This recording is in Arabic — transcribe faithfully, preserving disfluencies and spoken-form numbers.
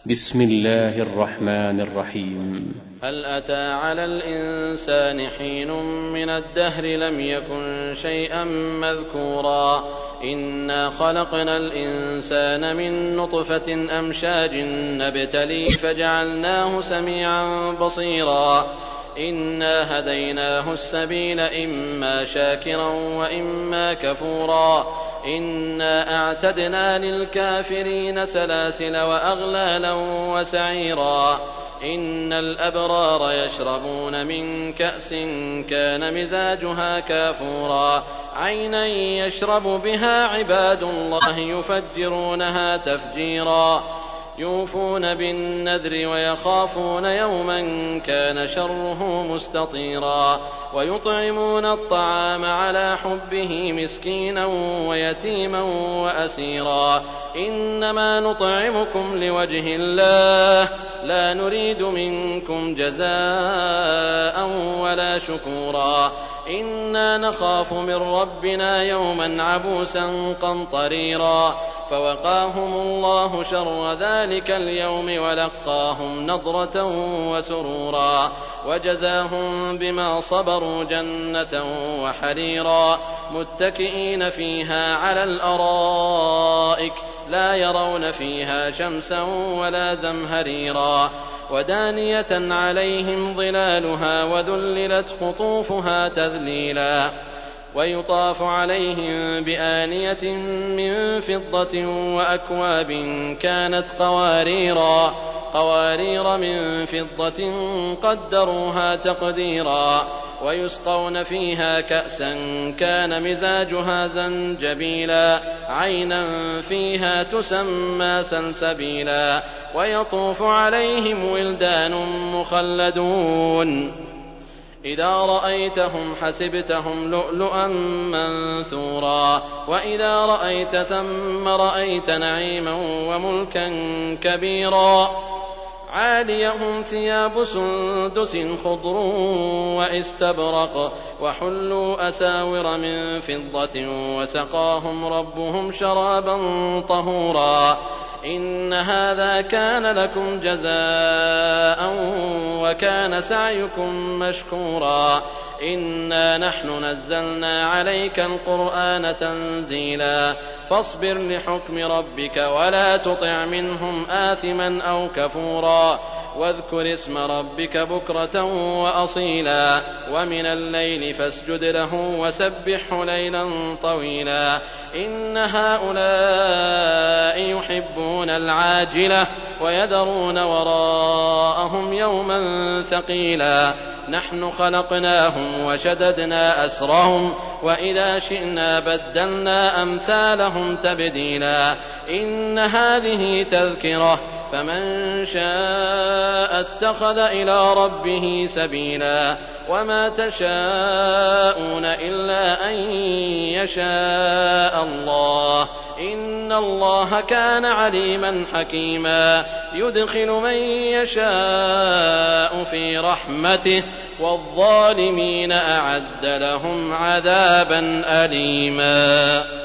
بسم الله الرحمن الرحيم. هل أتى على الإنسان حين من الدهر لم يكن شيئا مذكورا إنا خلقنا الإنسان من نطفة أمشاج نبتليه فجعلناه سميعا بصيرا إنا هديناه السبيل إما شاكرا وإما كفورا إنا أعتدنا للكافرين سلاسل وأغلالا وسعيرا إن الأبرار يشربون من كأس كان مزاجها كافورا عينا يشرب بها عباد الله يفجرونها تفجيرا يوفون بالنذر ويخافون يوما كان شره مستطيرا ويطعمون الطعام على حبه مسكينا ويتيما وأسيرا إنما نطعمكم لوجه الله لا نريد منكم جزاء ولا شكورا إنا نخاف من ربنا يوما عبوسا قمطريرا فوقاهم الله شر ذلك اليوم ولقاهم نضرة وسرورا وجزاهم بما صبروا جنة وحريرا متكئين فيها على الأرائك لا يرون فيها شمسا ولا زمهريرا ودانية عليهم ظلالها وذللت قطوفها تذليلا ويطاف عليهم بآنية من فضة وأكواب كانت قواريرا قوارير من فضة قدروها تقديرا ويسقون فيها كأسا كان مزاجها زنجبيلا عينا فيها تسمى سلسبيلا ويطوف عليهم ولدان مخلدون إذا رأيتهم حسبتهم لؤلؤا منثورا وإذا رأيت ثم رأيت نعيما وملكا كبيرا عاليهم ثياب سندس خضر واستبرق وحلوا أساور من فضة وسقاهم ربهم شرابا طهورا إن هذا كان لكم جزاء وكان سعيكم مشكورا إنا نحن نزلنا عليك القرآن تنزيلا فاصبر لحكم ربك ولا تطع منهم آثما أو كفورا واذكر اسم ربك بكرة وأصيلا ومن الليل فاسجد له وسبحه ليلا طويلا إن هؤلاء يحبون العاجلة ويذرون وراءهم يوما ثقيلا نحن خلقناهم وشددنا أسرهم وإذا شئنا بدلنا أمثالهم تبديلا إن هذه تذكرة فمن شاء اتخذ إلى ربه سبيلا وما تشاءون إلا أن يشاء الله إن الله كان عليما حكيما يدخل من يشاء في رحمته والظالمين أعد لهم عذابا أليما.